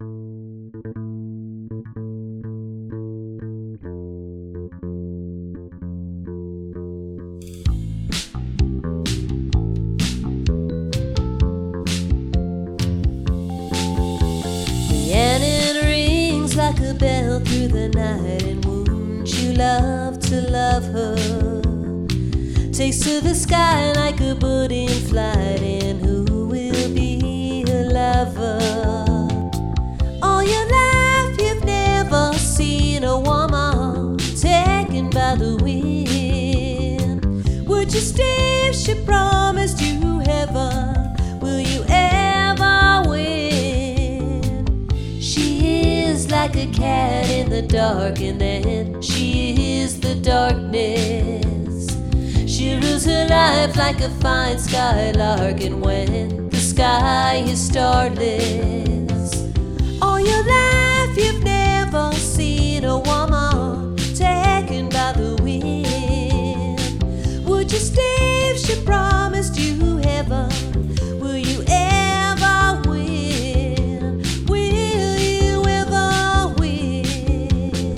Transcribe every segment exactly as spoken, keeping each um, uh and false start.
And it rings like a bell through the night, and wouldn't you love to love her? Takes to the sky like a bird in flight, and who will be her lover? All your life you've never seen a woman taken by the wind. Would you stay if she promised you heaven? Will you ever win? She is like a cat in the dark, and then she is the darkness. She rules her life like a fine skylark, and when the sky is starless. All your life you've never seen a woman taken by the wind. Would you stay if she promised you heaven? Will you ever win? Will you ever win?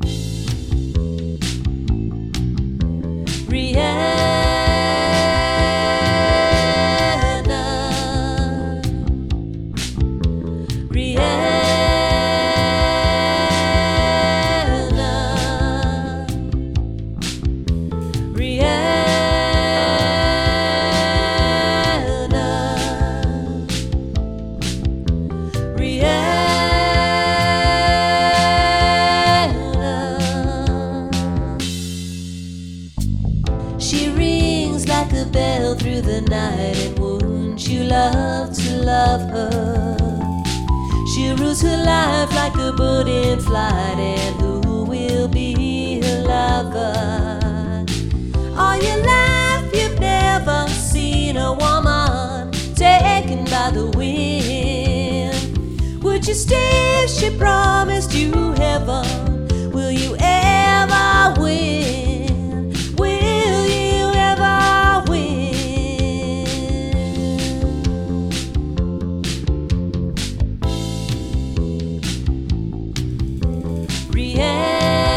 Rihanna, she rings like a bell through the night, and wouldn't you love to love her? She rules her life like a bird in flight, and who will be her lover? All your life you've never seen a woman taken by the wind. Would you stay if she promised you heaven? Will you ever win? Will you ever win? Rihanna,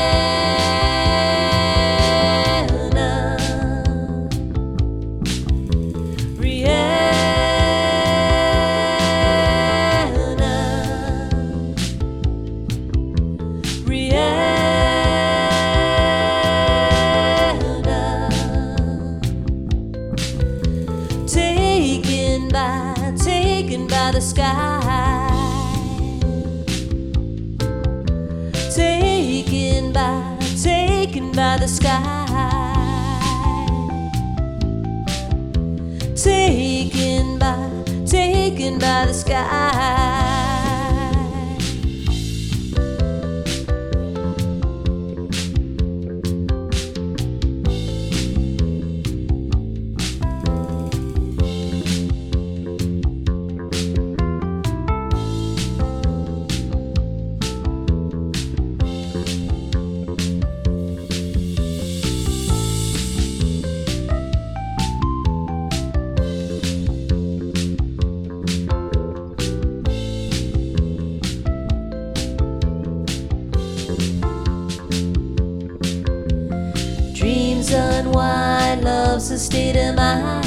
taken by, taken by the sky, taken by, taken by the sky, taken by, taken by the sky. Dreams unwind, love's a state of mind.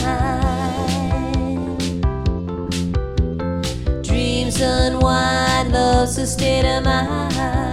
Dreams unwind, love's a state of mind.